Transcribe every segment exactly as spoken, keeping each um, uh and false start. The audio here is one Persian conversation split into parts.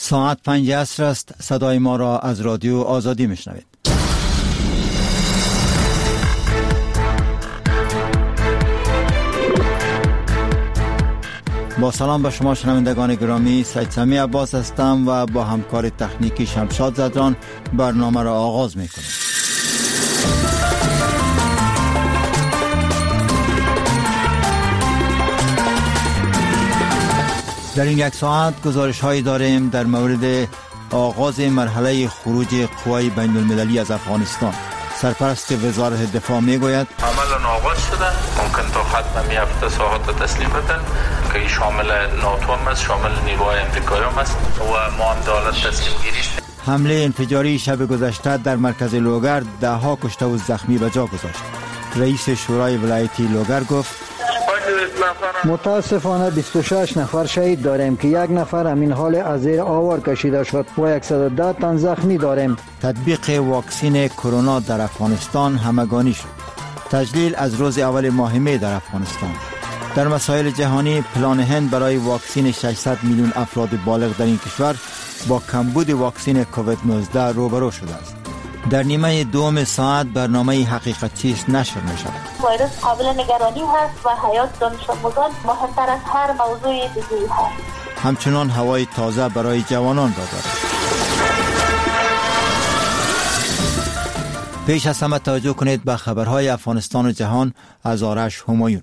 ساعت پنج عصر است. صدای ما را از رادیو آزادی میشنوید. با سلام به شما شنوندگان گرامی، سید سمی عباس هستم و با همکار تکنیکی شمشاد زدران برنامه را آغاز میکنیم. در این یک ساعت گزارش هایی داریم در مورد آغاز مرحله خروج قوای بین المللی از افغانستان. سرپرست وزارت دفاع میگوید عملا آغاز شده، ممکن تا ختم می هفته ساعت تسلیم بدن که شامل ناتو هم است، شامل نیروهای امریکایی هم است و ما هم دولت تسلیم گیریش. حمله انفجاری شب گذشته در مرکز لوگر ده ها کشته و زخمی به جا گذاشت. رئیس شورای ولایتی لوگر گفت متاسفانه بیست و شش نفر شهید داریم که یک نفر همین حال از زیر آوار کشیده شد و صد و ده تن زخمی داریم. تطبیق واکسین کرونا در افغانستان همگانی شد. تجلیل از روز اول ماه می در افغانستان. در مسائل جهانی، پلان هند برای واکسین ششصد میلیون افراد بالغ در این کشور با کمبود واکسین کووید نوزده روبرو شده است. در نیمه دوم ساعت برنامه حقیقت چیست نشر می شود. ویروس قابل نگرانی هست و حیات دانش آموزان مهمتر از هر موضوع دیگری هست. همچنان هوای تازه برای جوانان را دارد. پیش از همه توجه کنید به خبرهای افغانستان و جهان از آرش همایون.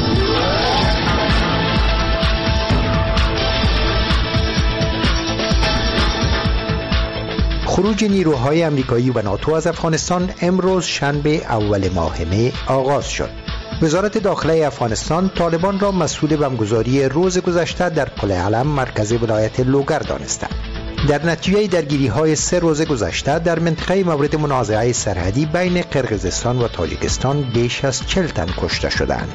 خروج نیروهای آمریکایی و ناتو از افغانستان امروز شنبه اول ماه می آغاز شد. وزارت داخله افغانستان طالبان را مسئول بمبگذاری روز گذشته در پل علم مرکز ولایت لوگر دانسته. در نتیجه درگیری‌های سه روز گذشته در منطقه مورد منازعه سرحدی بین قرقیزستان و تاجیکستان بیش از چهل تن کشته شدند.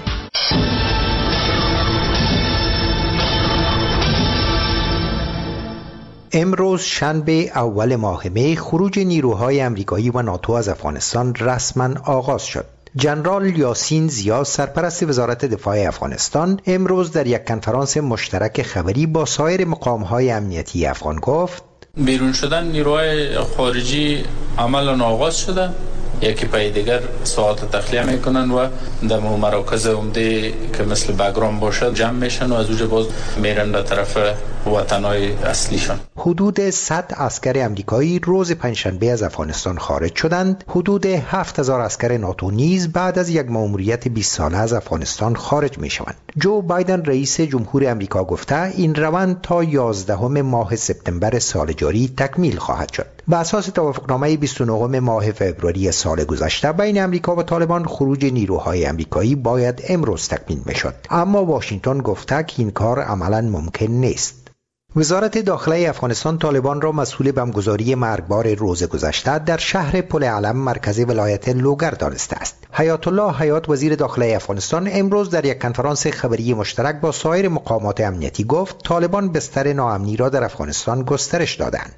امروز شنبه اول ماه می خروج نیروهای آمریکایی و ناتو از افغانستان رسما آغاز شد. جنرال یاسین زیا سرپرست وزارت دفاع افغانستان امروز در یک کنفرانس مشترک خبری با سایر مقام‌های امنیتی افغان گفت بیرون شدن نیروهای خارجی عملا آغاز شده، یکی پای دیگر ساعت تخلیه میکنن و در مراکز عمده که مثل بگرام باشد جمع میشن و از اونجا باز میرن در طرف وطنهای اصلیشان. حدود صد عسکر امریکایی روز پنجشنبه از افغانستان خارج شدند. حدود هفت هزار عسکر ناتو نیز بعد از یک مأموریت بیست ساله از افغانستان خارج میشوند. جو بایدن رئیس جمهور امریکا گفته این روند تا یازدهم ماه سپتامبر سال جاری تکمیل خواهد شد. بر اساس توافقنامه بیست و نهم ماه فوریه سال گذشته بین امریکا و طالبان خروج نیروهای امریکایی باید امروز تکمیل میشد، اما واشنگتن گفته که این کار عملاً ممکن نیست. وزارت داخله افغانستان طالبان را مسئول بمبگذاری مرگبار روز گذشته در شهر پل علم مرکز ولایت لوگر دانسته است. حیات الله حیات وزیر داخله افغانستان امروز در یک کنفرانس خبری مشترک با سایر مقامات امنیتی گفت طالبان بستر ناامنی را در افغانستان گسترش دادند.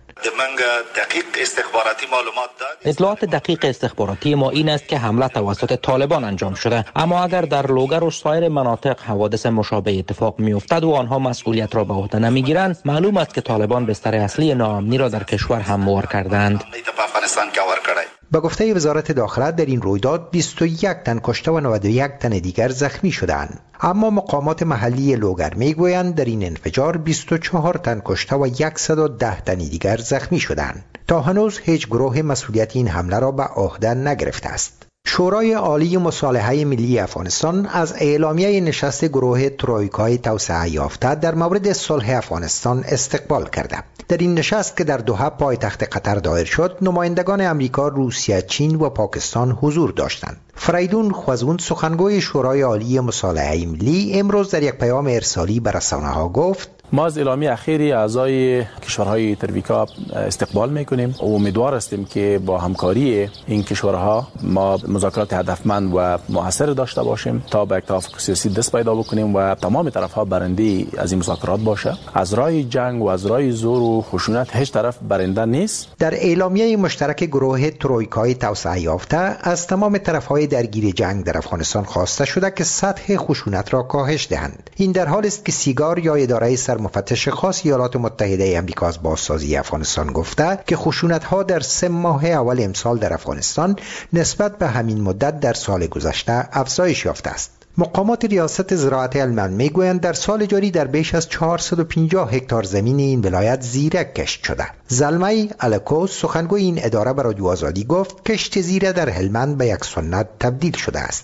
اطلاعات دقیق استخباراتی ما این است که حمله توسط طالبان انجام شده، اما اگر در لوگر و سایر مناطق حوادث مشابه اتفاق میافتد و آنها مسئولیت را به عهده نمیگیرند، معلوم است که طالبان بستر اصلی ناامنی را در کشور هموار کردند. با گفته وزارت داخله در این رویداد بیست و یک تن کشته و نود و یک تن دیگر زخمی شدند، اما مقامات محلی لوگر میگویند در این انفجار بیست و چهار تن کشته و صد و ده تن دیگر زخمی شدند. تا هنوز هیچ گروه مسئولیت این حمله را به عهده نگرفته است. شورای عالی مصالحه ملی افغانستان از اعلامیه نشست گروه ترویکای توسعه یافته در مورد صلح افغانستان استقبال کرده. در این نشست که در دوحه پایتخت قطر دایر شد، نمایندگان امریکا، روسیه، چین و پاکستان حضور داشتند. فریدون خوزون سخنگوی شورای عالی مصالحه ملی امروز در یک پیام ارسالی به رسانه‌ها گفت ما از اعلامیه اخیری اعضای کشورهای ترویکا استقبال میکنیم و امیدوار هستیم که با همکاری این کشورها ما مذاکرات هدفمند و مؤثر داشته باشیم تا به یک توافق سیاسی دست پیدا بکنیم و تمام طرفها برنده از این مذاکرات باشه. از راه جنگ و از راه زور و خشونت هیچ طرف برنده نیست. در اعلامیه مشترک گروه ترویکای توسعه یافته از تمام طرفهای درگیر جنگ در افغانستان خواسته شده که سطح خشونت را کاهش دهند. این در حالی است که سیگار یا اداره سر مفتش خاص ایالات متحده آمریکا از بازسازی افغانستان گفته که خشونت‌ها در سه ماه اول امسال در افغانستان نسبت به همین مدت در سال گذشته افزایش یافته است. مقامات ریاست زراعت هلمند میگویند در سال جاری در بیش از چهارصد و پنجاه هکتار زمین این ولایت زیرک کشت شده. زلمه الکو سخنگوی این اداره به رادیو آزادی گفت کشت زیره در هلمند به یک سنت تبدیل شده است.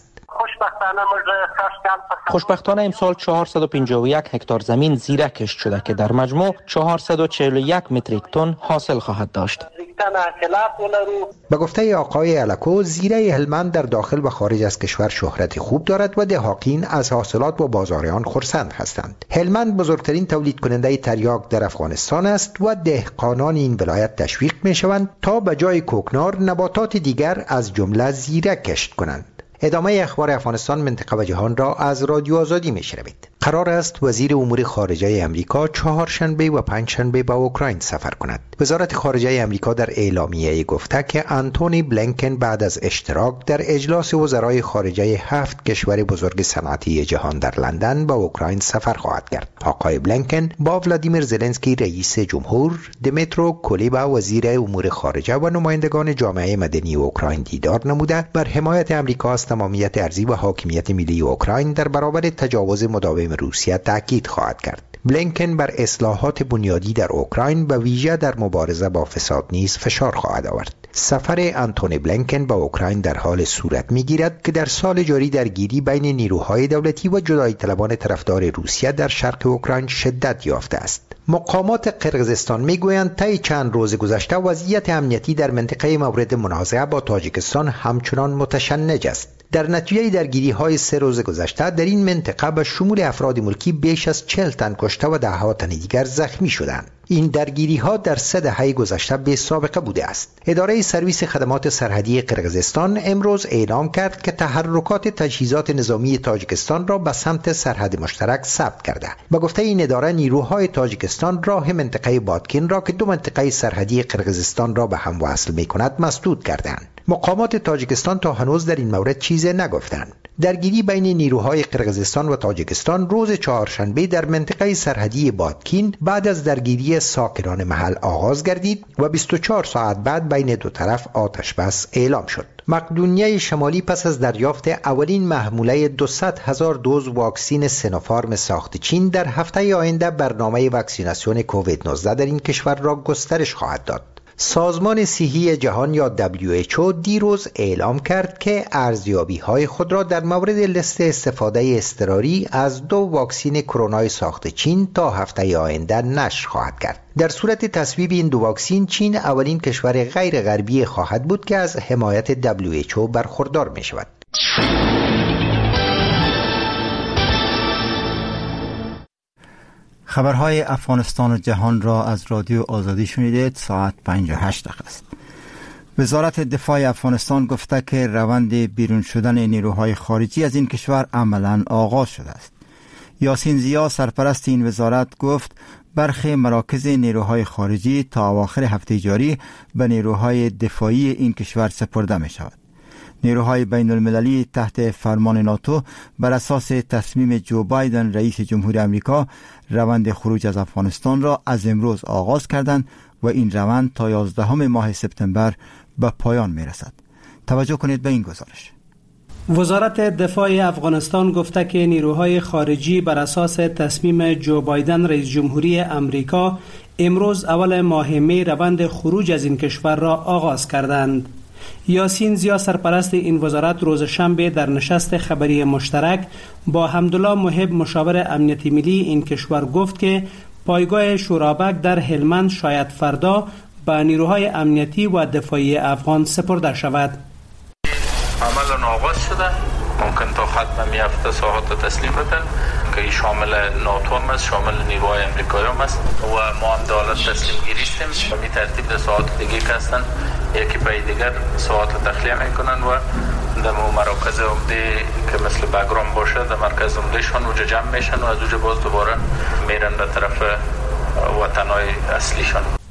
خوشبختانه امسال چهارصد و پنجاه و یک هکتار زمین زیرک کشت شده که در مجموع چهارصد و چهل و یک متریک تن حاصل خواهد داشت. به گفته آقای الکو زیره هلمند در داخل و خارج از کشور شهرت خوب دارد و دهاقین از حاصلات و بازار آن خرسند هستند. هلمند بزرگترین تولید کننده تریاک در افغانستان است و دهقانان این ولایت تشویق می شوند تا به جای کوکنار نباتات دیگر از جمله زیره کشت کنند. ادامه اخبار افغانستان، منطقه و جهان را از رادیو آزادی میشنوید. قرار است وزیر امور خارجه امریکا چهارشنبه و پنجشنبه به اوکراین سفر کند. وزارت خارجه امریکا در اعلامیه گفته که آنتونی بلینکن بعد از اشتراک در اجلاس وزرای خارجه هفت کشور بزرگ صنعتی جهان در لندن به اوکراین سفر خواهد کرد. آقای بلینکن با ولادیمیر زلنسکی رئیس جمهور، دمیترو کلیبا وزیر امور خارجه و نمایندگان جامعه مدنی اوکراین دیدار نموده بر حمایت امریکا از تمامیت ارضی و حاکمیت ملی اوکراین در برابر تجاوز مداوم روسیه تاکید خواهد کرد. بلینکن بر اصلاحات بنیادی در اوکراین و ویژه در مبارزه با فساد نیز فشار خواهد آورد. سفر آنتونی بلینکن به اوکراین در حال صورت می‌گیرد که در سال جاری درگیری بین نیروهای دولتی و جدایی طلبان طرفدار روسیه در شرق اوکراین شدت یافته است. مقامات قرقیزستان میگویند طی چند روز گذشته وضعیت امنیتی در منطقه مورد منازعه با تاجیکستان همچنان متشنج است. در نتیجه درگیری‌های سه روز گذشته در این منطقه به شمول افراد ملکی بیش از چهل تن کشته و ده‌ها تن دیگر زخمی شدند. این درگیری‌ها در سه دهه گذشته بی سابقه بوده است. اداره سرویس خدمات سرحدی قرقیزستان امروز اعلام کرد که تحرکات تجهیزات نظامی تاجیکستان را به سمت سرحد مشترک ثبت کرده. به گفته این اداره نیروهای تاجیکستان راه منطقه بادکین را که دو منطقه سرحدی قرقیزستان را به هم وصل می‌کند مسدود کردند. مقامات تاجیکستان تا هنوز در این مورد چیزی نگفتند. درگیری بین نیروهای قرقیزستان و تاجیکستان روز چهارشنبه در منطقه سرحدی بادکین بعد از درگیری ساکنان محل آغاز گردید و بیست و چهار ساعت بعد بین دو طرف آتش بس اعلام شد. مقدونیه شمالی پس از دریافت اولین محموله دویست هزار دوز واکسین سینوفارم ساخت چین در هفته آینده برنامه واکسیناسیون کووید نوزده در این کشور را گسترش خواهد داد. سازمان صحی جهان یا دبلیو اچ او دیروز اعلام کرد که ارزیابی‌های خود را در مورد لیست استفاده اضطراری از دو واکسن کرونا ساخت چین تا هفته آینده نشر خواهد کرد. در صورت تصویب این دو واکسن، چین اولین کشور غیر غربی خواهد بود که از حمایت دبلیو اچ او برخوردار می شود. خبرهای افغانستان و جهان را از رادیو آزادی شنیدید. ساعت پنج و هشت دقیقه است. وزارت دفاع افغانستان گفته که روند بیرون شدن نیروهای خارجی از این کشور عملاً آغاز شده است. یاسین زیا سرپرست این وزارت گفت برخی مراکز نیروهای خارجی تا اواخر هفته جاری به نیروهای دفاعی این کشور سپرده می شود. نیروهای بین المللی تحت فرمان ناتو بر اساس تصمیم جو بایدن رئیس جمهور امریکا روند خروج از افغانستان را از امروز آغاز کردند و این روند تا یازدهم ماه سپتامبر به پایان می رسد. توجه کنید به این گزارش. وزارت دفاع افغانستان گفته که نیروهای خارجی بر اساس تصمیم جو بایدن رئیس جمهوری امریکا امروز اول ماه می روند خروج از این کشور را آغاز کردند. یاسین زیا سرپرست این وزارت روز شنبه در نشست خبری مشترک با حمدالله محب مشاور امنیتی ملی این کشور گفت که پایگاه شورابک در هلمند شاید فردا به نیروهای امنیتی و دفاعی افغان سپرده شود. عملا آغاز شده، ممکن تا ختم می هفته ساعت تسلیم بدن که شامل ناتو هم است، شامل نیروهای امریکایی هم است و ما هم دولت تسلیم گیریستیم. به ترتیب در ساعت دیگه که هستن یکی پای دیگر ساعت تخلیه میکنن و در مراکز عمده که مثل بگرام باشه در مرکز عمده شان اوجا جمع میشن و از اوجا باز دوباره میرن به طرف وطنهای اصلیشان.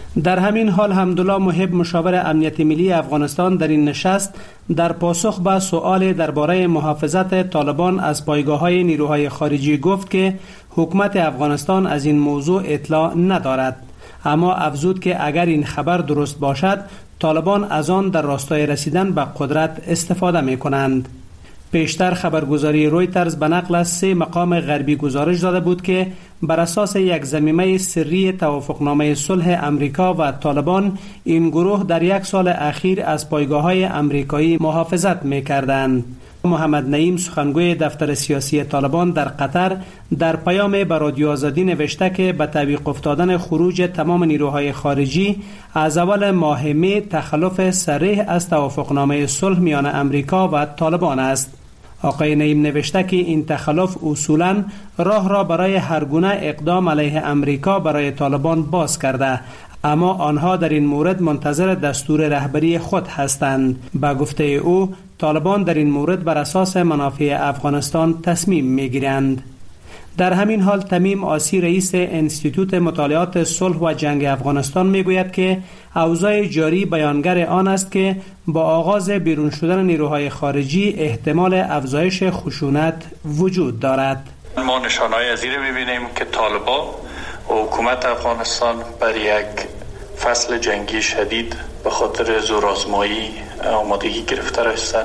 در همین حال حمدالله محب مشاور امنیت ملی افغانستان در این نشست در پاسخ به سؤال درباره محافظت طالبان از پایگاه‌های نیروهای خارجی گفت که حکومت افغانستان از این موضوع اطلاع ندارد، اما افزود که اگر این خبر درست باشد طالبان از آن در راستای رسیدن به قدرت استفاده می کنند. پیشتر خبرگزاری رویترز به نقل از سه مقام غربی گزارش داده بود که بر اساس یک ضمیمه سری توافقنامه صلح امریکا و طالبان این گروه در یک سال اخیر از پایگاه‌های امریکایی محافظت می‌کردند. محمد نعیم سخنگوی دفتر سیاسی طالبان در قطر در پیام به رادیو آزادی نوشته که به تعویق افتادن خروج تمام نیروهای خارجی از اول ماه می تخلف صریح از توافقنامه صلح میان امریکا و طالبان است. آقای نعیم نوشته که این تخلف اصولاً راه را برای هر گونه اقدام علیه امریکا برای طالبان باز کرده، اما آنها در این مورد منتظر دستور رهبری خود هستند. با گفته او طالبان در این مورد بر اساس منافع افغانستان تصمیم میگیرند. در همین حال تمیم آسی رئیس انستیتوت مطالعات صلح و جنگ افغانستان میگوید که اوضاع جاری بیانگر آن است که با آغاز بیرون شدن نیروهای خارجی احتمال افزایش خشونت وجود دارد. ما نشانه‌های از این می‌بینیم که طالبان و حکومت افغانستان بر یک فصل جنگی شدید به خاطر زورآزمایی آمادگی گرفته هستند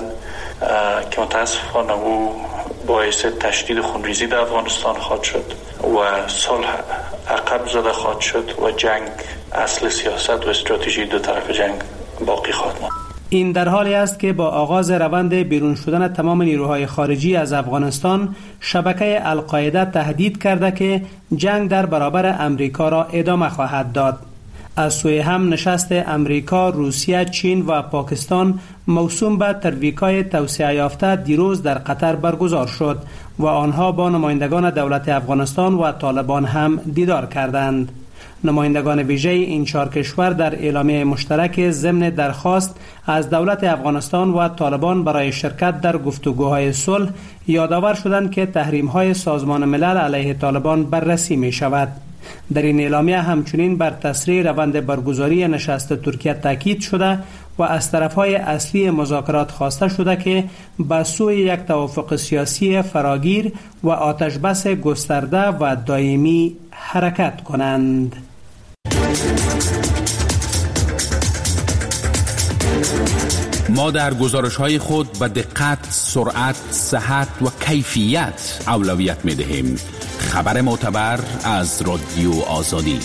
که متاسفانه او باعث تشدید خونریزی در افغانستان خواهد شد و صلح عقب زده خواهد شد و جنگ اصل سیاست و استراتژی دو طرف جنگ باقی خواهد ماند. این در حالی است که با آغاز روند بیرون شدن تمام نیروهای خارجی از افغانستان، شبکه القاعده تهدید کرده که جنگ در برابر امریکا را ادامه خواهد داد. از سوی هم نشست امریکا، روسیه، چین و پاکستان موسوم به ترویکای توسعه یافته دیروز در قطر برگزار شد و آنها با نمایندگان دولت افغانستان و طالبان هم دیدار کردند. نمایندگان ویژه این چهار کشور در اعلامیه مشترک ضمن درخواست از دولت افغانستان و طالبان برای شرکت در گفتگوهای صلح یادآور شدند که تحریم‌های سازمان ملل علیه طالبان بررسی می شود. در این اعلامیه همچنین بر تسریع روند برگزاری نشست ترکیه تاکید شده و از طرفهای اصلی مذاکرات خواسته شده که به سوی یک توافق سیاسی فراگیر و آتشبس گسترده و دائمی حرکت کنند. ما در گزارش‌های خود به دقت، سرعت، صحت و کیفیت اولویت می‌دهیم. خبر معتبر از رادیو آزادی.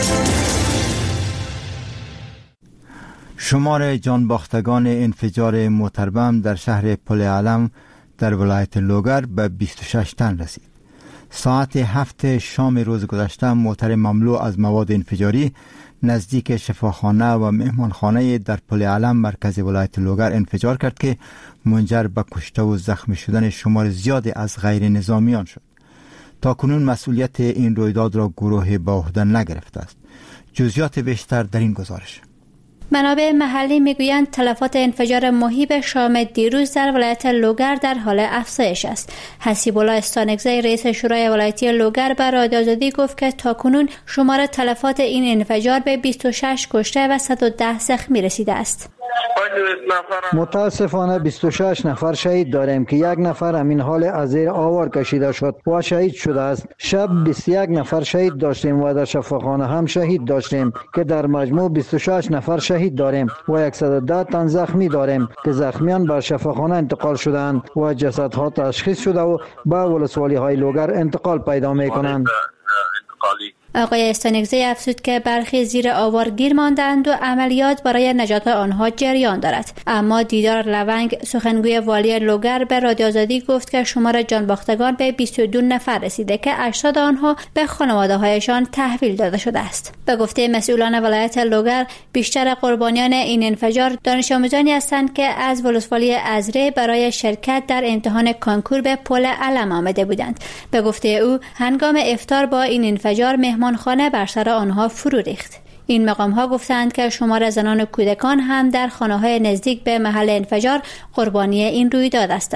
شمار جانباختگان انفجار موتر بم در شهر پل علم در ولایت لوگر به بیست و شش تن رسید. ساعت هفت شام روز گذشته موتر مملو از مواد انفجاری نزدیک شفاخانه و مهمانخانه در پل علم مرکز ولایت لوگر انفجار کرد که منجر به کشته و زخمی شدن شمار زیادی از غیر نظامیان شد. تا کنون مسئولیت این رویداد را گروه به عهده نگرفته است. جزئیات بیشتر در این گزارش. منابع محلی میگویند تلفات انفجار مهیب شام دیروز در ولایت لوگر در حال افزایش است. حسیب الله استانکزی رئیس شورای ولایتی لوگر به رادیو آزادی گفت که تاکنون شمار تلفات این انفجار به بیست و شش کشته و صد و ده زخمی رسیده است. متاسفانه بیست و شش نفر شهید داریم که یک نفر همین حال از زیر آوار کشیده شد و شهید شده است. شب بیست و یک نفر شهید داشتیم و در شفاخانه هم شهید داشتیم که در مجموع بیست و شش نفر شهید داریم و صد و ده تن زخمی داریم که زخمیان به شفاخانه انتقال شدند و جسدها تشخیص شده و به ولسوالی های لوگر انتقال پیدا می کنند. آقای استانکزی افزود که برخی زیر آوار گیر ماندند و عملیات برای نجات آنها جریان دارد. اما دیدار لونگ سخنگوی والی لوگر به رادیو آزادی گفت که شمار جانباختگان به بیست و دو نفر رسیده که اجساد آنها به خانواده‌هایشان تحویل داده شده است. به گفته مسئولان ولایت لوگر بیشتر قربانیان این انفجار دانش آموزانی هستند که از ولسوالی ازره برای شرکت در امتحان کانکور به پل علم آمده بودند. به گفته او هنگام افطار با این انفجار مهمانخانه بر سر آنها فرو ریخت. این مقام ها گفتند که شمار زنان و کودکان هم در خانه های نزدیک به محل انفجار قربانی این رویداد هستند.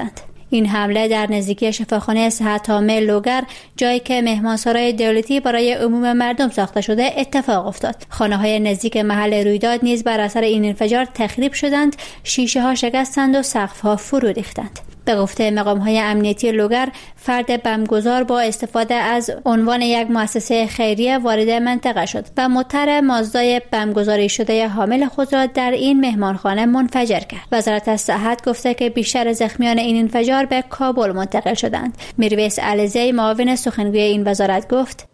این حمله در نزدیکی شفاخانه صحت عامه لوگر، جایی که مهمانسرای دولتی برای عموم مردم ساخته شده، اتفاق افتاد. خانه‌های نزدیک محل رویداد نیز بر اثر این انفجار تخریب شدند، شیشه‌ها شکستند و سقف‌ها فرو ریختند. به گفته مقام‌های امنیتی لوگر، فرد بمبگذار با استفاده از عنوان یک مؤسسه خیریه وارد منطقه شد و موتور مازدای بمبگذاری شده حامل خود را در این مهمانخانه منفجر کرد. وزارت صحت گفته که بیشتر زخمیان این انفجار به کابل منتقل شدند. میرویس علیزی، معاون سخنگوی این وزارت، گفت: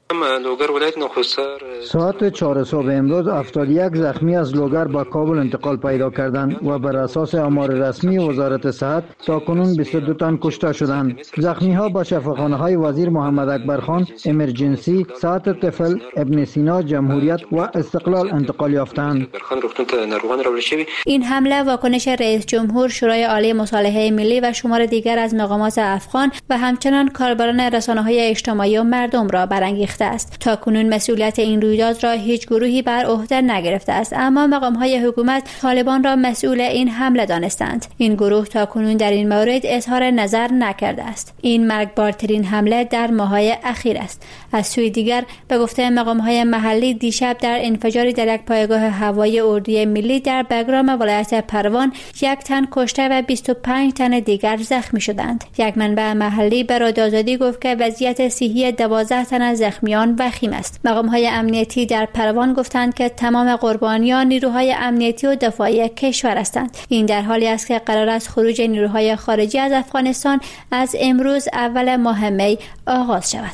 ساعت چهار صبح امروز هفتاد و یک زخمی از لوگر با کابل انتقال پیدا کردند و بر اساس آمار رسمی وزارت صحت تاکنون بیست و دو تن کشته شدند. زخمی ها با شفاخانه های وزیر محمد اکبرخان، امرجنسی، ساعت طفل، ابن سینا، جمهوریت و استقلال انتقال یافتند. این حمله واکنش رئیس جمهور، شورای عالی مصالحه ملی و شمار دیگر از مقامات افغان و همچنین کاربران رسانه‌های اجتماعی و مردم را برانگیخته است. تاکنون مسئولیت این رویداد را هیچ گروهی بر عهده نگرفته است، اما مقام‌های حکومت طالبان را مسئول این حمله دانستند. این گروه تاکنون در این مورد اظهار نظر نکرده است. این مرگبارترین حمله در ماه‌های اخیر است. از سوی دیگر به گفته مقام‌های محلی، دیشب در انفجاری در یک پایگاه هوایی اردوی ملی در بگرام ولایت پروان یک تن کشته و بیست و پنج تن دیگر زخمی شدند. یک منبع محلی به رادیو آزادی گفت که وضعیت صحی دوازده تن از زخمیان وخیم است. مقام‌های امنیتی در پروان گفتند که تمام قربانیان نیروهای امنیتی و دفاعی کشور هستند. این در حالی است که قرار است خروج نیروهای خارجی از افغانستان از امروز اول ماه می آغاز شود.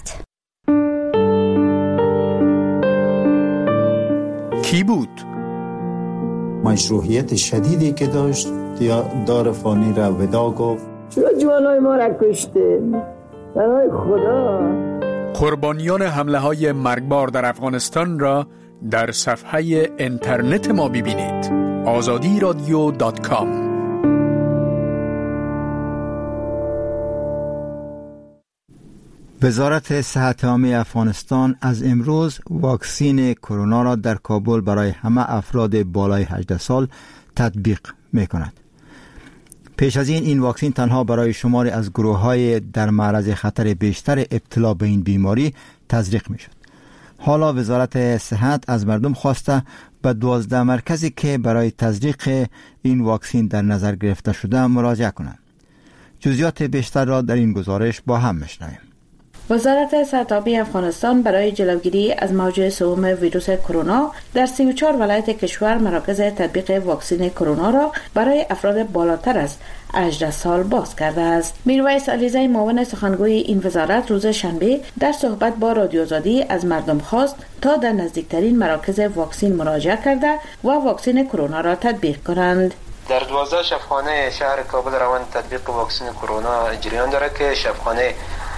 کی بود؟ مشروعیت شدیدی که داشت دار فانی را ودا گفت. چرا جوانای ما را کشته؟ برای خدا. قربانیان حمله های مرگبار در افغانستان را در صفحه اینترنت ما ببینید. آزادی رادیو دات کام. وزارت صحت عامه افغانستان از امروز واکسین کرونا را در کابل برای همه افراد بالای هجده سال تطبیق می‌کند. پیش از این این واکسین تنها برای شماری از گروه‌های در معرض خطر بیشتر ابتلا به این بیماری تزریق می‌شد. حالا وزارت صحت از مردم خواسته به دوازده مرکزی که برای تزریق این واکسین در نظر گرفته شده مراجعه کنند. جزئیات بیشتر را در این گزارش با هم می‌شنویم. وزارت صحت عامه افغانستان برای جلوگیری از موج سوم ویروس کرونا در سی و چهار ولایت کشور مراکز تطبیق واکسین کرونا را برای افراد بالاتر از هجده سال باز کرده است. میرویس علیزی، معاون سخنگوی این وزارت، روز شنبه در صحبت با رادیو آزادی از مردم خواست تا در نزدیکترین مراکز واکسین مراجعه کرده و واکسین کرونا را تطبیق کنند. در دوازده شفاخانه شهر کابل روان تطبیق واکسین کرونا جریان داره که شفاخانه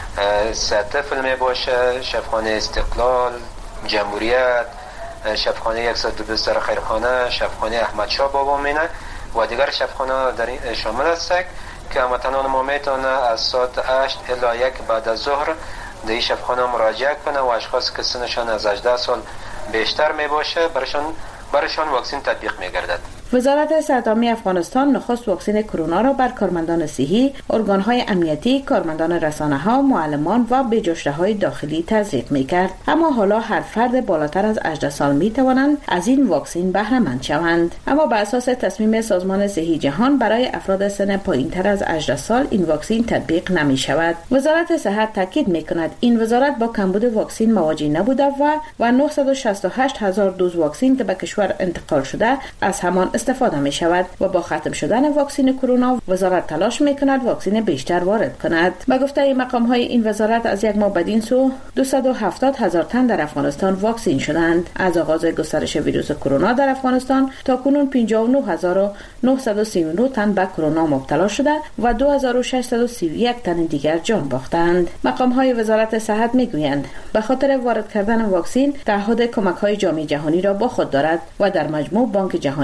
سطفل می باشه، شفاخانه استقلال، جمهوریت، شفاخانه صد و بیست خیرخانه، شفاخانه احمد شاه بابا مینه و دیگر شفاخانه در شامل است که هموطنان ما میتونه از ساعت هشت الی یک بعد از ظهر در این شفاخانه مراجعه کنه و اشخاص که سنشان از هجده سال بیشتر می باشه برشان برشان واکسین تطبیق می گردد. وزارت صحت عامه افغانستان نخست واکسین کرونا را بر کارمندان صحی، ارگان‌های امنیتی، کارمندان رسانه‌ها، معلمان و بجشته‌های داخلی تزریق می‌کرد. اما حالا هر فرد بالاتر از هجده سال می‌توانند از این واکسین بهره مند شوند. اما بر اساس تصمیم سازمان صحی جهان برای افراد سن پایین‌تر از هجده سال این واکسین تطبیق نمی‌شود. وزارت صحت تاکید می‌کند این وزارت با کمبود واکسین مواجه نبوده و و نهصد و شصت و هشت هزار دوز واکسین که به کشور انتقال شده از همان استفاده می شود و با ختم شدن واکسین کرونا وزارت تلاش می کند واکسین بیشتر وارد کند. به گفته مقام های این وزارت از یک ماه بدین سو دویست و هفتاد هزار تن در افغانستان واکسین شدند. از آغاز گسترش ویروس کرونا در افغانستان تا کنون پنجاه و نه هزار و نهصد و سی و نه تن به کرونا مبتلا شده و دو هزار و ششصد و سی و یک تن دیگر جان باختند. مقام های وزارت صحت می گویند به خاطر وارد کردن واکسین تعهد کمک های جامعه جهانی را با خود دارد و در مجموع بانک جهانی برای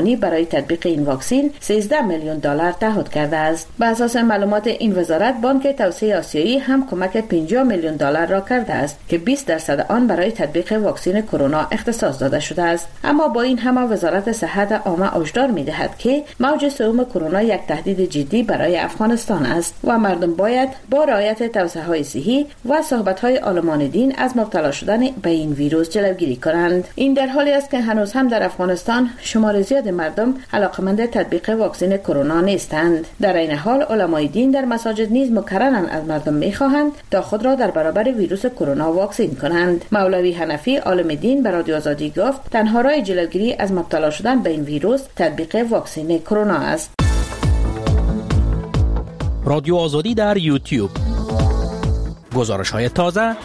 برای تطبیق این واکسن سیزده میلیون دلار تعهد کرده است. به اساس معلومات این وزارت، بانک توسعه آسیایی هم کمک پنجاه میلیون دلار را کرده است که بیست درصد آن برای تطبیق واکسن کرونا اختصاص داده شده است. اما با این همه وزارت صحت عامه هشدار می‌دهد که موج سوم کرونا یک تهدید جدی برای افغانستان است و مردم باید با رعایت توصیه‌های صحی و صحبت‌های عالمان دین از مبتلا شدن به این ویروس جلوگیری کنند. این در حالی است که هنوز هم در افغانستان شمار زیاد مردم علاقمند تطبیق واکسن کرونا نیستند. در این حال علمای دین در مساجد نیز مکرراً از مردم می‌خواهند تا خود را در برابر ویروس کرونا واکسن کنند. مولوی حنفی عالم دین به رادیو آزادی گفت تنها راه جلوگیری از مبتلا شدن به این ویروس تطبیق واکسن کرونا است. رادیو آزادی در یوتیوب. گزارش‌های تازه.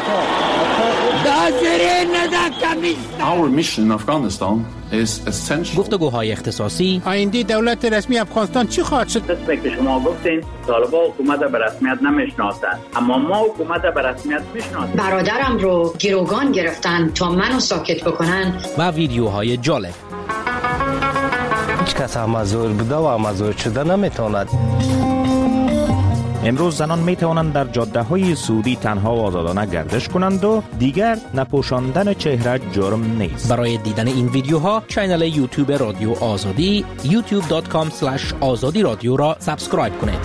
Our mission in Afghanistan is essential. گفتگوهای اختصاصی. آینده دولت رسمی افغانستان چی خواهد شد؟ قسمی که شما گفتین طالبان حکومت به رسمیت نمیشناسند، اما ما حکومت به رسمیت میشناسیم. برادرم رو گروگان گرفتن تا منو ساکت بکنن. و ویدیوهای جالب. هیچ کس امازور بوده و امازور شده نمیتواند. امروز زنان می توانند در جاده های سعودی تنها و آزادانه گردش کنند و دیگر نپوشاندن چهره جرم نیست. برای دیدن این ویدیوها کانال یوتیوب رادیو آزادی یوتیوب دات کام اسلش آزادی رادیو را سابسکرایب کنید.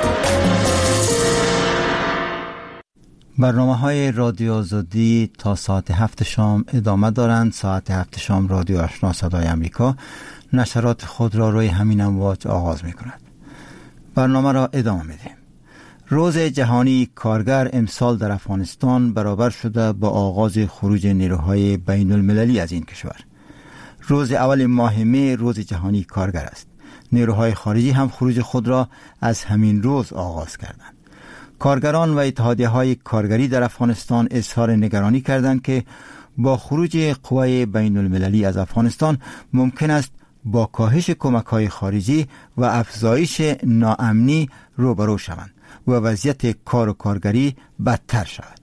برنامه های رادیو آزادی تا ساعت هفت شام ادامه دارند. ساعت هفت شام رادیو آشنا صدای امریکا نشرات خود را روی همین امواج آغاز می کند. برنامه را ادامه می دهیم. روز جهانی کارگر امسال در افغانستان برابر شده با آغاز خروج نیروهای بین المللی از این کشور. روز اول ماه می روز جهانی کارگر است. نیروهای خارجی هم خروج خود را از همین روز آغاز کردند. کارگران و اتحادیه‌های کارگری در افغانستان اظهار نگرانی کردند که با خروج قوای بین المللی از افغانستان ممکن است با کاهش کمک‌های خارجی و افزایش ناامنی روبرو شوند و وضعیت کار و کارگری بدتر شود.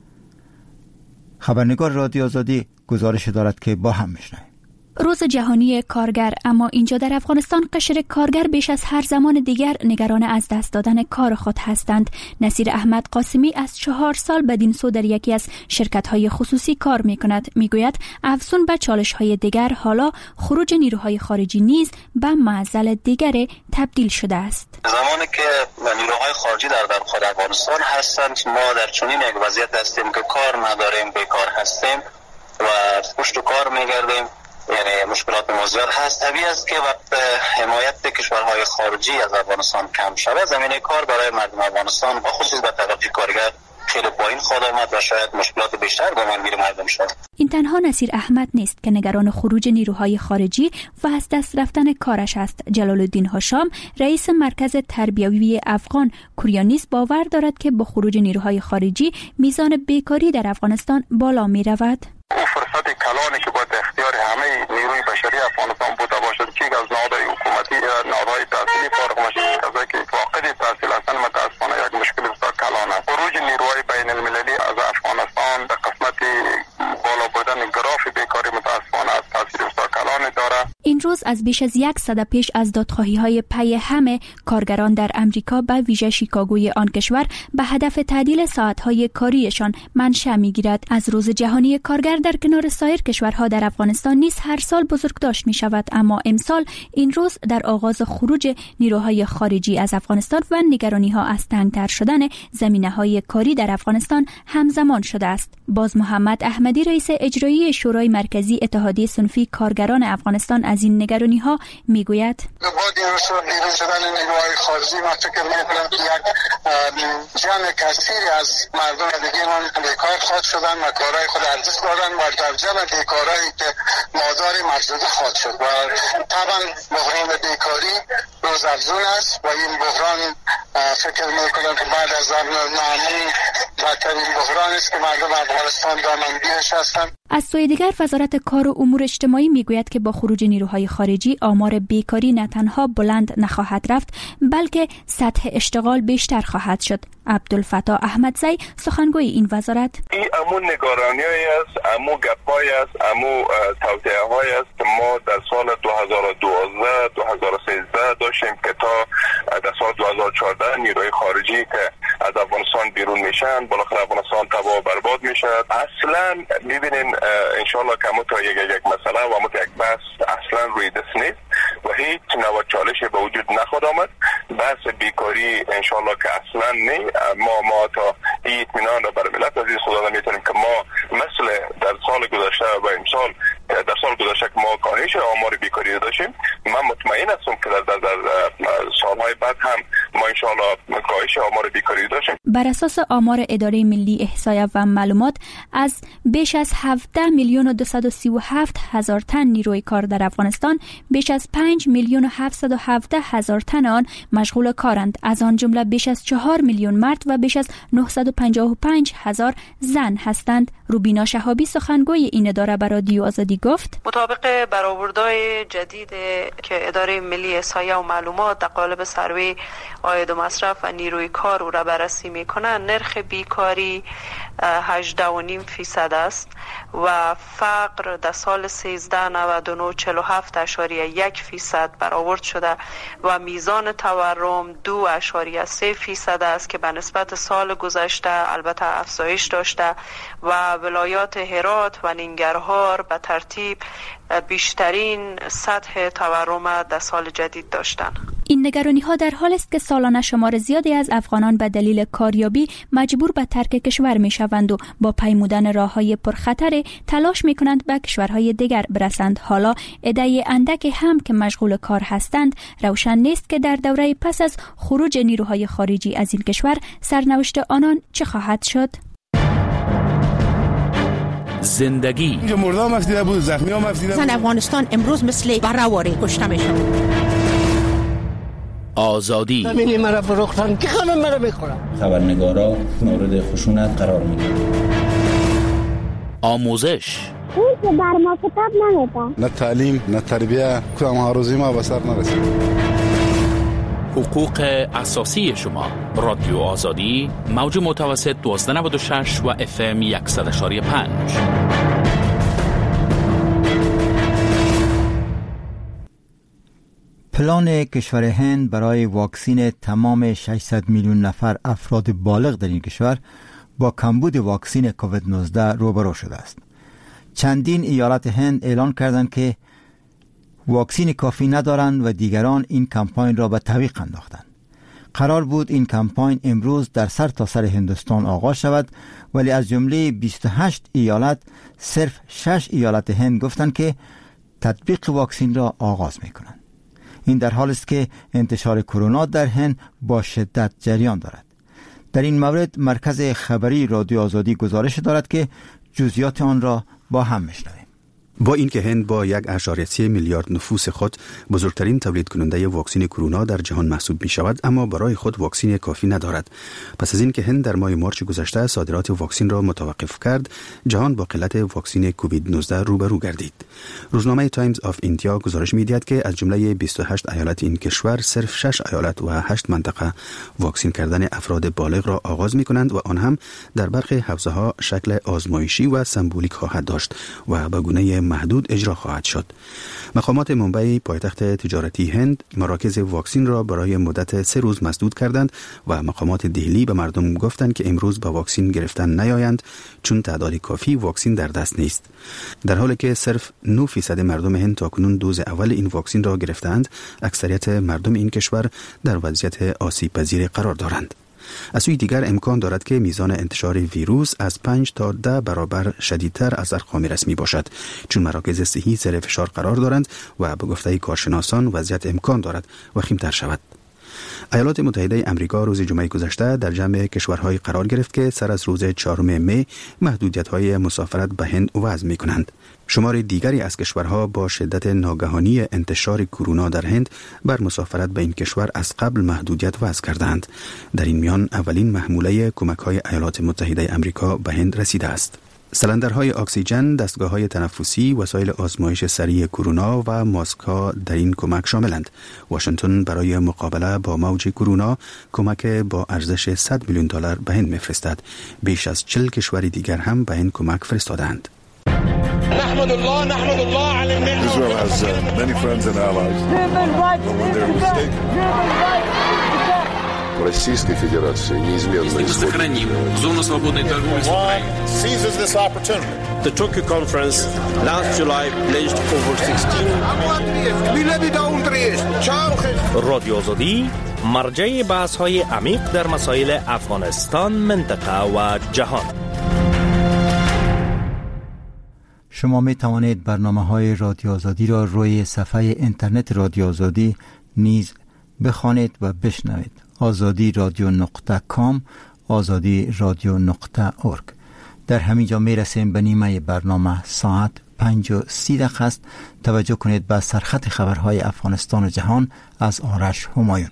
خبرنگار رادیو آزادی گزارش دارد که با هم میشنویم. روز جهانی کارگر، اما اینجا در افغانستان قشر کارگر بیش از هر زمان دیگر نگران از دست دادن کار خود هستند. نصیر احمد قاسمی از چهار سال بدین سو در یکی از شرکت‌های خصوصی کار می‌کند. میگوید افزون به چالش‌های دیگر حالا خروج نیروهای خارجی نیز به معضل دیگر تبدیل شده است. زمانی که نیروهای خارجی در در خود افغانستان هستند، ما در چنین یک وضعیت هستیم که کار نداریم، بیکار هستیم و پشت کار می‌گردیم. یعنی مشکلات مزیار هست. طبیعی است که وقت حمایت کشورهای خارجی از افغانستان کم شود، زمینه کار برای مردم افغانستان با خصوص به طبقه کارگر خیلی پایین خواهد آمد و شاید مشکلات بیشتر گامانگیر مردم شد. این تنها نصیر احمد نیست که نگران خروج نیروهای خارجی و از دست رفتن کارش است. جلال الدین هاشم، رئیس مرکز تربیوی افغان کوریا نیز باور دارد که با خروج نیروهای خارجی میزان بیکاری در افغانستان بالا می رود. او فرصت کلانی که باید اختیار همه نیروی بشری افغانستان بوده باشد که از نهادهای حکومتی نهادهای تحصیلی فارغ باشد، کسایی که فاقد تحصیل هستند متاسفانه یک مشکل بسیار کلان است. خروج نیروهای بین المللی از افغانستان به قسمت بالا بردن گراف بیکاری متاسفانه از تاثیر بسیار کلانی دارد. این روز از بیش از یک سده پیش از دادخواهی‌های پی همه کارگران در امریکا به ویژه شیکاگوی آن کشور به هدف تعدیل ساعت‌های کاریشان منشأ می‌گیرد. از روز جهانی کارگر در کنار سایر کشورها در افغانستان نیز هر سال بزرگداشت می‌شود، اما امسال این روز در آغاز خروج نیروهای خارجی از افغانستان و نگرانی‌ها از تنگ‌تر شدن زمینه‌های کاری در افغانستان همزمان شده است. باز محمد احمدی، رئیس اجرایی شورای مرکزی اتحادیه صنفی کارگران افغانستان، از این نگرانی‌ها میگوید: با دیروز شدن نیروهای خارجی ما فکر می‌کنم که یک جمع کثیری از مردم دیگه من بیکار خواهد شدن و کارهای خود از دست دادن و در جمع بیکارایی که مادار محدود خواهد شد و طبعا بحران بیکاری روز افزون است و این بحران فکر می‌کنم که بعد از ناامنی بدترین بحران است که مردم افغانستان دامنگیرش هستند. از سوی دیگر وزارت کار و امور اجتماعی میگوید که با خروج نیروهای خارجی آمار بیکاری نه تنها بلند نخواهد رفت بلکه سطح اشتغال بیشتر خواهد شد. عبدالفتاح احمدزی، سخنگوی این وزارت: این امون نگرانی‌هایی است، امو گپ‌هایی است، امو توطئه‌هایی است که ما در سال دو هزار و دوازده هستیم که تا در سال دو هزار و چهارده نیروی خارجی که از افغانستان بیرون میشن بالاخره افغانستان تباه و برباد میشه. اصلا میبینین انشالله که متا یک یک مسئله و متا یک بحث اصلا روی دست نیست و هیچ نوع چالش به وجود نخواهد آمد. بحث بیکاری انشالله که اصلا نی ما ما تا این اطمینان را بر ملت عزیز خدا میتونیم که ما مثل در سال گذشته و امسال در سال گذشته که ما کاهش آمار بیکاری داشتیم، من مطمئن هستم که در, در, در سالهای بعد هم ما انشالله کاهش آمار بیکاری داشتیم. بر اساس آمار اداره ملی احصایه و معلومات از بیش از هفده میلیون و دویست و سی و هفت هزار تن نیروی کار در افغانستان، بیش از پنج میلیون و هفتصد و هفده هزار تن آن مشغول کارند. از آن جمله بیش از چهار میلیون مرد و بیش از نهصد و پنجاه و پنج هزار زن هستند. روبینا شهابی سخنگوی این اداره بر رادیو آزادی گفت: مطابق برآوردهای جدید که اداره ملی احصایه و معلومات در قالب سروی عاید و مصرف و نیروی کار او را بررسی میکنند، نرخ بیکاری هجده و نیم فیصد است و فقر در سال سیزده نود و نه چهل و هفت اشاریه یک فیصد برآورد شده و میزان تورم دو اشاریه سه فیصد است که به نسبت سال گذشته البته افزایش داشته و ولایات هرات و ننگرهار به ترتیب بیشترین سطح تورم در سال جدید داشتند. این نگرانی ها در حال است که سالانه شمار زیادی از افغانان به دلیل کاریابی مجبور به ترک کشور می شوند و با پیمودن راههای پرخطر تلاش می کنند به کشورهای دیگر برسند. حالا عده اندک هم که مشغول کار هستند روشن نیست که در دوره پس از خروج نیروهای خارجی از این کشور سرنوشت آنان چه خواهد شد. زندگی مردم افزیده بود، زخمی هم افزیده بود. زن افغانستان امروز مثل برآوری کشته میشن. آزادی زمینی مرا فروختن که خانم مرا میخورن. خبرنگارا مورد خشونت قرار میگیرن. آموزش اون که بر ما کتاب نمیده. نه تعلیم نه تربیه، کدام هاروزی ما به سر نرسید. حقوق اساسی شما. رادیو آزادی موج متوسط دوازده نود و شش و اف ام صد و یک و پنج. پلان کشور هند برای واکسین تمام ششصد میلیون نفر افراد بالغ در این کشور با کمبود واکسین کووید نوزده روبرو شده است. چندین ایالت هند اعلان کردند که واکسین کافی ندارند و دیگران این کمپاین را به تعویق انداختند. قرار بود این کمپاین امروز در سر تا سر هندوستان آغاز شود، ولی از جمله بیست و هشت ایالت صرف شش ایالت هند گفتند که تطبیق واکسین را آغاز می‌کنند. این در حالی است که انتشار کرونا در هند با شدت جریان دارد. در این مورد مرکز خبری رادیو آزادی گزارش دارد که جزئیات آن را با هم میشنویم. با اینکه هند با یک و سه میلیارد نفوس خود بزرگترین تولید کننده واکسن کرونا در جهان محسوب می شود، اما برای خود واکسن کافی ندارد. پس از اینکه هند در ماه مارچ گذشته صادرات واکسن را متوقف کرد، جهان با قلت واکسن کووید نوزده روبرو گردید. روزنامه تایمز آف ایندیا گزارش می دهد که از جمله بیست و هشت ایالت این کشور صرف شش ایالت و هشت منطقه واکسن کردن افراد بالغ را آغاز می کنند و آن هم در برخی حوزه ها شکل آزمایشی و سمبولیک خواهد داشت و به گونه محدود اجرا خواهد شد. مقامات ممبئی پایتخت تجارتی هند مراکز واکسن را برای مدت سه روز مسدود کردند و مقامات دهلی به مردم گفتند که امروز به واکسن گرفتن نیایند چون تعداد کافی واکسن در دست نیست. در حالی که صرف نه فیصد مردم هند تاکنون دوز اول این واکسن را گرفتند، اکثریت مردم این کشور در وضعیت آسیب پذیر قرار دارند. از سوی دیگر امکان دارد که میزان انتشار ویروس از پنج تا ده برابر شدیدتر از ارقام رسمی باشد، چون مراکز صحی زیر فشار قرار دارند و به گفته کارشناسان وضعیت امکان دارد وخیم‌تر شود. ایالات متحده امریکا روز جمعه گذشته در جمع کشورهای قرار گرفت که سر از روز چهارم می محدودیت‌های مسافرت به هند وضع می‌کنند. شمار دیگری از کشورها با شدت ناگهانی انتشار کرونا در هند بر مسافرت به این کشور از قبل محدودیت وضع کردند. در این میان اولین محموله کمک‌های ایالات متحده امریکا به هند رسیده است. سلندرهای اکسیژن، دستگاه‌های تنفسی، وسایل آزمایش سریع کرونا و ماسک‌ها در این کمک شاملند. واشنگتن برای مقابله با موج کرونا کمک با ارزش صد میلیون دلار به هند می‌فرستد. بیش از چهل کشور دیگر هم به هند کمک فرستادند. نحمد الله نحمد الله على النعمة Israel has uh, many friends and allies. But when they're mistaken, Российской Федерации неизменно сохраним зону свободной торговли с Украиной. Seizes this opportunity. The Tokyo conference last July pledged over sixteen رادیو آزادی مرجع بحث های عمیق در مسائل افغانستان، منطقه و جهان. شما می توانید برنامه های رادیو آزادی را روی صفحه اینترنت رادیو آزادی نیز بخوانید و بشنوید. آزادی رادیو نقطه کام، آزادی رادیو نقطه اورگ. در همینجا می رسیم به نیمه برنامه. ساعت پنج و سی دقیقه است. توجه کنید به سرخط خبرهای افغانستان و جهان از آرش همایون.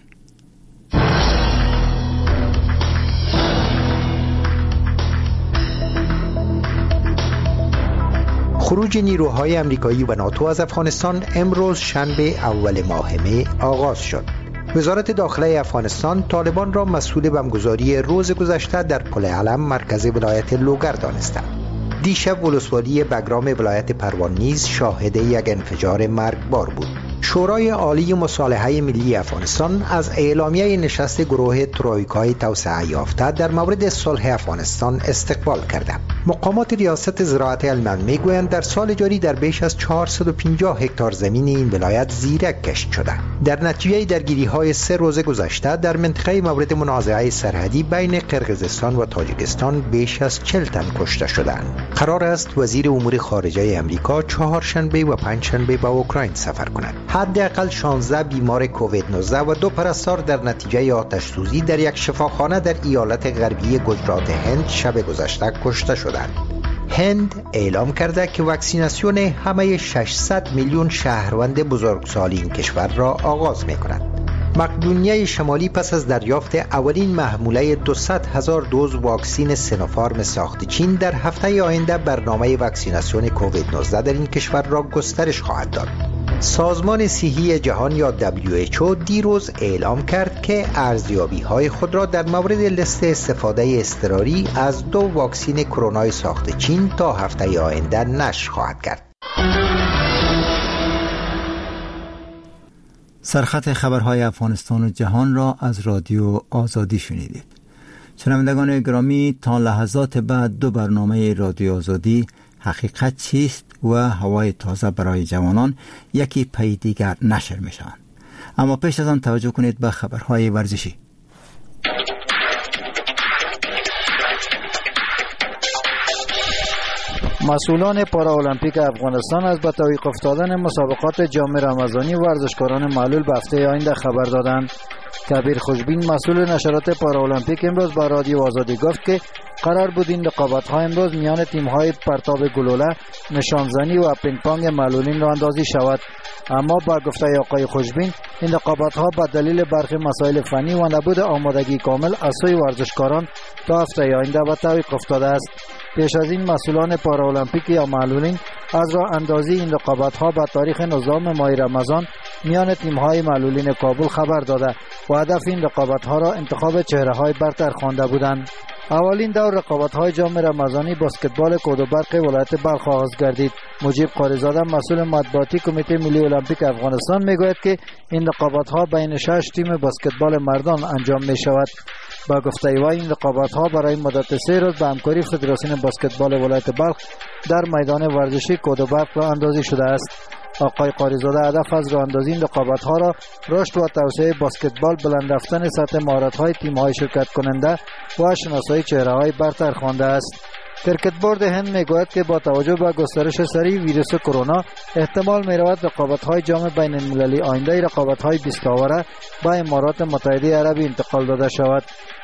خروج نیروهای امریکایی و ناتو از افغانستان امروز شنبه اول ماه می آغاز شد. وزارت داخله افغانستان طالبان را مسئول بمبگذاری روز گذشته در پل علم مرکز ولایت لوگر دانسته. دیشب ولسوالی بگرام ولایت پروان نیز شاهد یک انفجار مرگبار بود. شورای عالی مصالحه ملی افغانستان از اعلامیه نشست گروه ترویکای توسعه یافته در مورد صلح افغانستان استقبال کرده. مقامات ریاست زراعت هلمند میگویند در سال جاری در بیش از چهارصد و پنجاه هکتار زمین این ولایت زیرک کشت شده. در نتیجه درگیری های سه روز گذشته در منطقه مورد منازعه سرحدی بین قرقیزستان و تاجیکستان بیش از چهل تن کشته شدند. قرار است وزیر امور خارجه امریکا چهارشنبه و پنجشنبه به اوکراین سفر کند. حداقل شانزده بیمار کووید نوزده و دو پرستار در نتیجه آتش سوزی در یک شفاخانه در ایالت غربی گجرات هند شب گذشته کشته شدند. هند اعلام کرده که واکسیناسیون همه ششصد میلیون شهروند بزرگسال این کشور را آغاز می کند. مقدونیه شمالی پس از دریافت اولین محموله دویست هزار دوز واکسین سینوفارم ساخت چین در هفته آینده برنامه واکسیناسیون کووید نوزده در این کشور را گسترش خواهد داد. سازمان صحی جهان یا دبلیو اچ او دیروز اعلام کرد که ارزیابی‌های خود را در مورد لیست استفاده اضطراری از دو واکسین کرونا ساخت چین تا هفته آینده نشر خواهد کرد. سرخط خبرهای افغانستان و جهان را از رادیو آزادی شنیدید. شنوندگان گرامی، تا لحظات بعد دو برنامه رادیو آزادی، حقیقت چیست و هوای تازه برای جوانان، یکی پی دیگر نشر می شوند. اما پیش از آن توجه کنید به خبرهای ورزشی. مسئولان پارالمپیک افغانستان از به تعویق افتادن مسابقات جام رمضانی ورزشکاران معلول به هفته آینده خبر دادند. کبیر خوشبین مسئول نشرات پارالمپیک امروز با رادیو آزادی گفت که قرار بود این رقابت‌ها امروز میان تیم‌های پرتاب گلوله، نشانزنی و پینگ پونگ معلولین را اندازی شود. اما با گفته آقای خوشبین این رقابت‌ها به دلیل برخی مسائل فنی و نبود آمادگی کامل از سوی ورزشکاران تا هفته آینده به تعویق افتاده است. پیش از این مسئولان پارالمپیک یا معلولین از راه اندازی این رقابت‌ها به تاریخ نوزدهم ماه رمضان میان تیم‌های معلولین کابل خبر داده و هدف این رقابت‌ها را انتخاب چهره‌های برتر خوانده بودند. اولین دور رقابت‌های جام رمضانی بسکتبال کود و برق ولایت بلخ آغاز گردید. مجیب قاریزاده مسئول مطبوعاتی کمیته ملی المپیک افغانستان میگوید که این رقابت‌ها بین شش تیم بسکتبال مردان انجام می‌شود. با گفته وی این رقابت‌ها برای مدت سه روز به همکاری فدراسیون بسکتبال ولایت بلخ در میدان ورزشی کود و برق راه اندازی شده است. آقای قاریزاده هدف از راه اندازی این رقابت‌ها را رشد و توسعه بسکتبال، بلند رفتن سطح مهارت‌های تیم‌های شرکت کننده و شناسایی چهره‌های برتر خوانده است. کرکت بورد هند میگوید که با توجه به گسترش سریع ویروس کرونا احتمال می‌رود رقابت‌های جام بین‌المللی آینده رقابت‌های بیست آوره به امارات متحده عربی انتقال داده شود.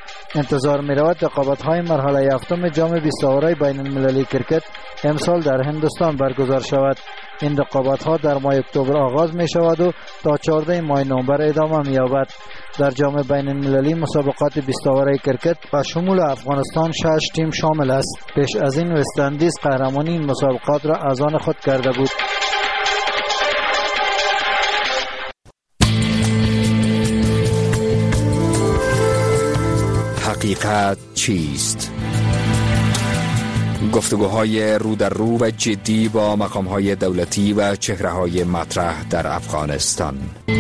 انتظار می‌رود رقابت‌های مرحله هفتم جام بیست آوره بین‌المللی کرکت امسال در هندوستان برگزار شود. این رقابت‌ها در ماه اکتبر آغاز می‌شود و تا چهاردهم ماه نوامبر ادامه می‌یابد. در جام بین‌المللی مسابقات بیست آوره کرکت با شمول افغانستان شش تیم شامل است. پیش از این وست اندیز قهرمانی این مسابقات را از آن خود کرده بود. حقیقت چیست؟ گفتگوهای رو در رو و جدی با مقام‌های دولتی و چهره‌های مطرح در افغانستان.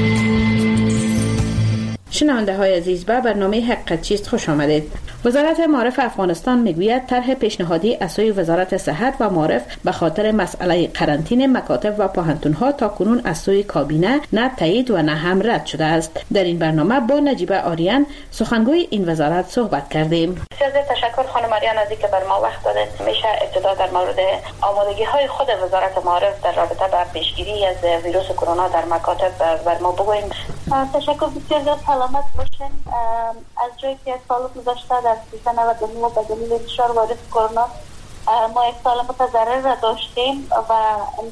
شنونده های عزیز، به برنامه حقیقت چیست خوش آمدید. وزارت معارف افغانستان میگوید طرح پیشنهادی از سوی وزارت صحت و معارف به خاطر مسئله قرنطینه مکاتب و پوهنتون‌ها تا کنون از سوی کابینه نه تایید و نه هم رد شده است. در این برنامه با نجیبه آریان سخنگوی این وزارت صحبت کردیم. بسیار تشکر خانم آریان از اینکه بر ما وقت دادید. میشه ابتدا در مورد آمادگی های خود وزارت معارف در رابطه با پیشگیری از ویروس کرونا در مکاتب بر ما بگوییم. تشکر بسیار. سلامت باشین. از جایی که سال گذشته در سیزده نود و نه به دلیل انتشار ویروس کرونا ما یک سال متضرر را داشتیم و